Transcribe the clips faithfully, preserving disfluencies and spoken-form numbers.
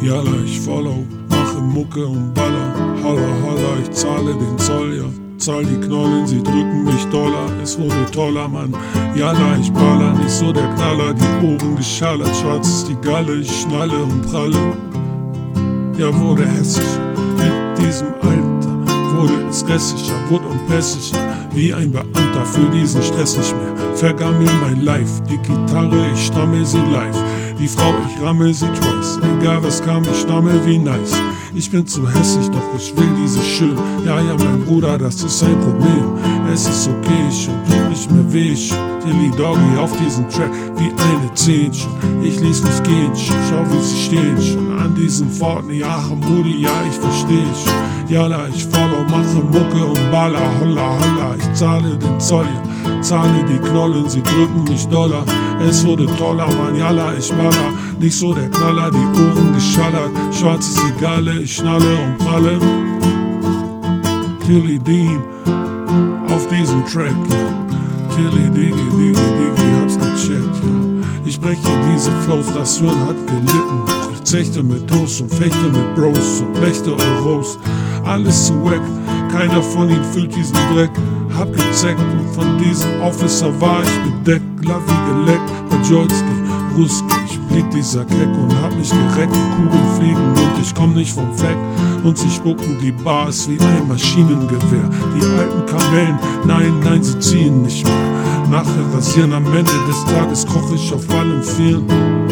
Yalla, ich follow, mache Mucke und baller. Holla, holla, ich zahle den Zoll, ja. Zahl die Knollen, sie drücken mich doller. Es wurde toller, Mann. Yalla, ich baller, nicht so der Knaller. Die Ohren geschallert, schwarz ist die Galle. Ich schnalle und pralle. Ja, wurde hässlich mit diesem Alter. Wurde es restlicher, wurde unpässlicher. Wie ein Beamter für diesen Stress nicht mehr. Vergammel mein Life, die Gitarre, ich stammel sie live. Die Frau, ich rammel sie twice. Egal was kam, ich stammel wie nice. Ich bin zu hässlich, doch ich will diese schön. Ja, ja, mein Bruder, das ist ein Problem. Es ist okay, ich tut nicht mehr weh. Ich Dilly Doggy auf diesem Track wie eine Zehnchen. Ich ließ mich gehen, schau wie sie stehen schon an diesen Pforten. Ja, Hamudi, ja, ich versteh ich. Yalla, ich follow, mache Mucke und baller. Holla, holla, ich zahle den Zoll, ja. Zahle die Knollen, sie drücken mich doller. Es wurde toller, Mann, yalla, ich baller. Nicht so der Knaller, die Ohren geschallert. Schwarz ist die Galle, ich schnalle und pralle. Tilly Dean auf diesem Track, ja. Tilly Diggy, Diggy, Diggy, hab's gecheckt, ja. Ich breche diese Flows, das Hirn hat gelitten. Ich zechte mit Toast und fechte mit Bros und blechte Euros. Alles zu wack, keiner von ihnen fühlt diesen Dreck. Hab gezeckt und von diesem Officer war ich bedeckt. Lavi geleckt, Bajolski, Ruski. Ich blieb dieser Keck und hab mich gereckt. Kugeln fliegen und ich komm nicht vom Fleck. Und sie spucken die Bars wie ein Maschinengewehr. Die alten Kamellen, nein, nein, sie ziehen nicht mehr. Nachher rasieren, am Ende des Tages koch ich auf allen Vieren.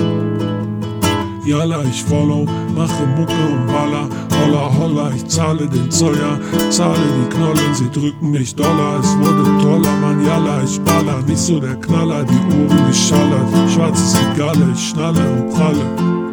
Yalla, ich follow, mache Mucke und baller. Holla, holla, ich zahle den Zoll, ja. Zahle die Knollen, sie drücken mich doller. Es wurde toller, Mann, yalla, ich baller. Nicht so der Knaller, die Ohren geschallert. Schwarz ist die Galle, ich schnalle und pralle.